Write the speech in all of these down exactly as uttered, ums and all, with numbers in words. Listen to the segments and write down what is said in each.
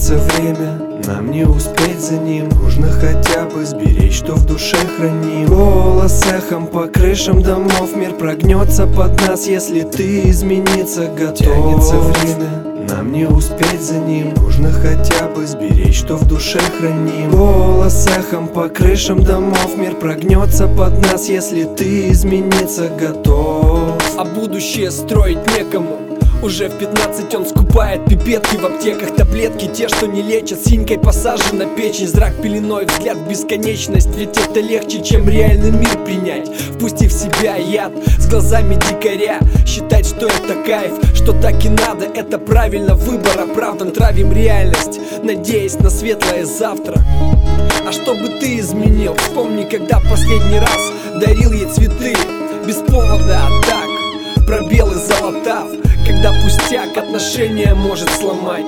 Тянется время, нам не успеть за ним. Нужно хотя бы сберечь, что в душе храним. Голос эхом по крышам домов. Мир прогнется под нас, если ты измениться готов. Тянется время, нам не успеть за ним. Нужно хотя бы сберечь, что в душе храним. Голос эхом по крышам домов. Мир прогнется под нас, если ты измениться готов. А будущее строить некому. Уже в пятнадцать он скупает пипетки в аптеках. Таблетки, те, что не лечат. Синькой посажена печень, зрак пеленой, взгляд в бесконечность. Ведь это легче, чем реальный мир принять. Впустив в себя яд с глазами дикаря. Считать, что это кайф, что так и надо. Это правильно, выбор оправдан. Травим реальность, надеясь на светлое завтра. А что бы ты изменил? Вспомни, когда последний раз дарил ей цветы без повода, а так пробелы золотав. Когда пустяк отношения может сломать.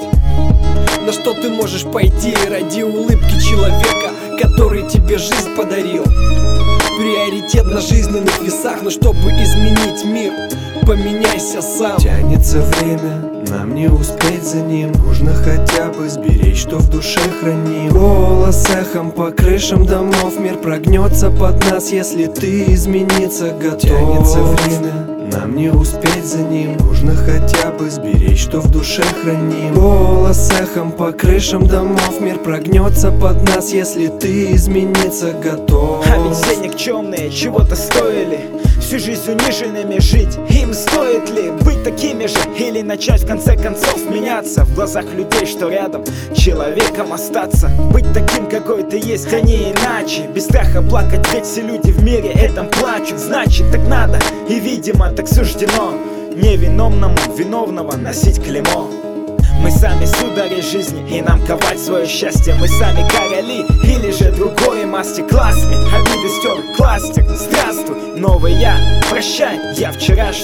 На что ты можешь пойти ради улыбки человека, который тебе жизнь подарил? Приоритет на жизненных весах, но чтобы изменить мир, поменяйся сам. Тянется время, нам не успеть за ним. Нужно хотя бы сберечь, что в душе храним. Голос эхом по крышам домов. Мир прогнется под нас, если ты измениться готов. Тянется время, нам не успеть за ним. Нужно хотя бы сберечь, что в душе храним. Голос эхом по крышам домов. Мир прогнется под нас, если ты измениться готов. А ведь все никчемные чего-то стоили. Всю жизнь униженными жить. Им стоит ли быть такими же? Или начать в конце концов меняться в глазах людей, что рядом, человеком остаться? Быть таким, какой ты есть, а не иначе. Без страха плакать, ведь все люди в мире этом плачут. Значит, так надо, и видимо так суждено невиновному виновного носить клеймо. Мы сами судари жизни, и нам ковать свое счастье. Мы сами короли, или же другой масти. Классми, обиды стер, кластик. Здравствуй, новый я, прощай, я вчерашний.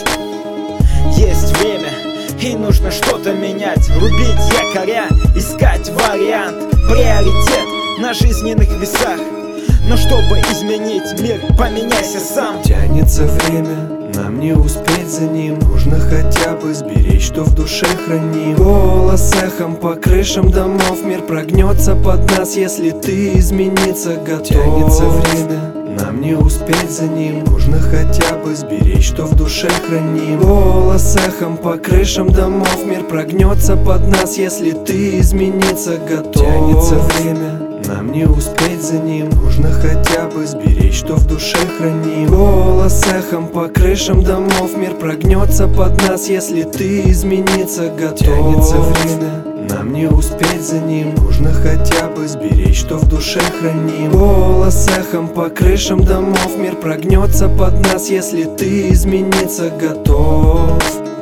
Есть время, и нужно что-то менять. Рубить якоря, искать вариант. Приоритет на жизненных весах. Но чтобы изменить мир, поменяйся сам. Тянется время, нам не успеть за ним. Нужно хотя бы сберечь, что в душе храним. Голос эхом по крышам домов. Мир прогнется под нас, если ты измениться готов. Тянется время, нам не успеть за ним. Нужно хотя бы сберечь, что в душе храним. Голос эхом по крышам домов. Мир прогнется под нас, если ты измениться готов. Тянется время, нам не успеть за ним. Нужно хотя бы сберечь, что в душе храним. Голос эхом по крышам домов. Мир прогнется под нас, если ты измениться готов. Тянется время, нам не успеть за ним. Нужно хотя бы сберечь, что в душе храним. Голос эхом по крышам домов. Мир прогнется под нас, если ты измениться готов.